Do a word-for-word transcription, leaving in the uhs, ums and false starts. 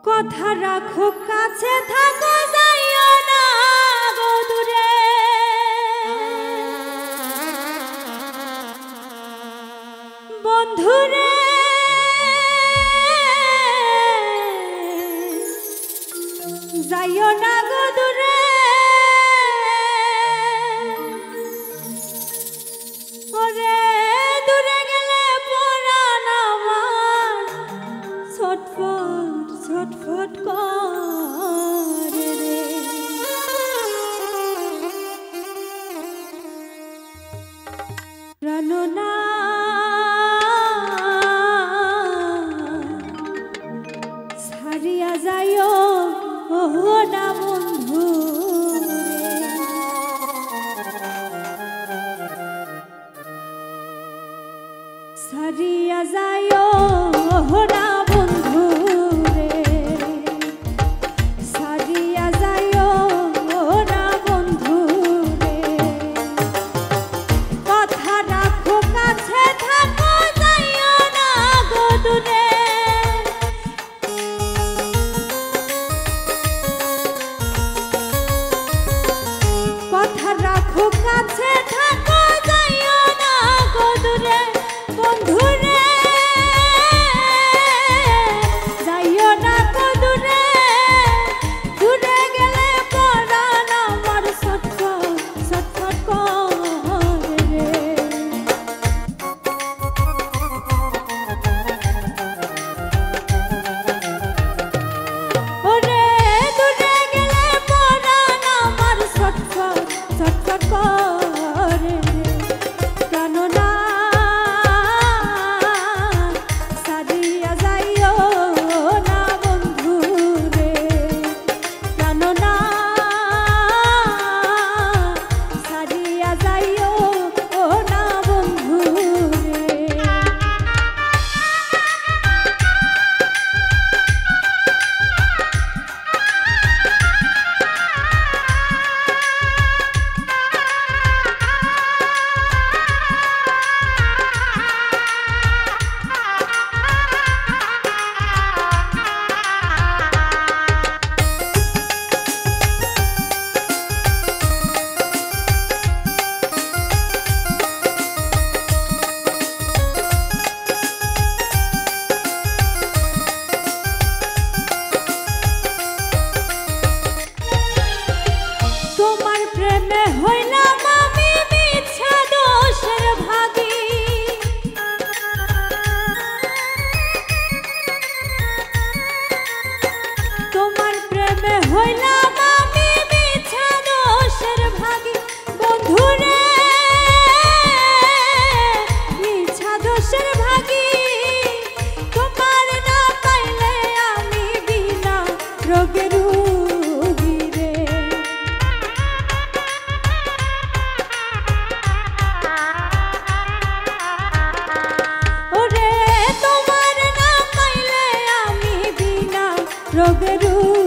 কথা রাখো কাছে থাকো যাইও না গো দূরে বন্ধুরে যাইও না গো দূরে ওরে দূরে গেলে পরাণ আমার ছটফট ছটফট করে রে প্রাণনা ছাড়িয়া যাইও ও না বন্ধু ছাড়িয়া যাইও না বন্ধু রে ছাড়িয়া যাইও না বন্ধু রে কথা রাখো কাছে থাকো যাইও না গো দূরে কথা রাখো কাছে থাকো যাইও না গো দূরে বন্ধুরে যাইও না গো দূরে দূরে গেলে পরাণ আমার ছটফট ছটফট করে রে ওরে দূরে গেলে পরাণ আমার ছটফট ছটফট করে রে প্রাণনা ছাড়িয়া যাইও না বন্ধু রে প্রাণনা ছাড়িয়া যাইও না বন্ধু রে তোমার প্রেমে হইলাম আমি মিছা দোষের ভাগী তোমার প্রেমে হইলাম আমি মিছা দোষের ভাগী বন্ধুরে মিছা দোষের ভাগী তোমার না পাইলে আমি বিনা রোগের রোগী রে ওরে তোমার না পাইলে আমি বিনা রোগের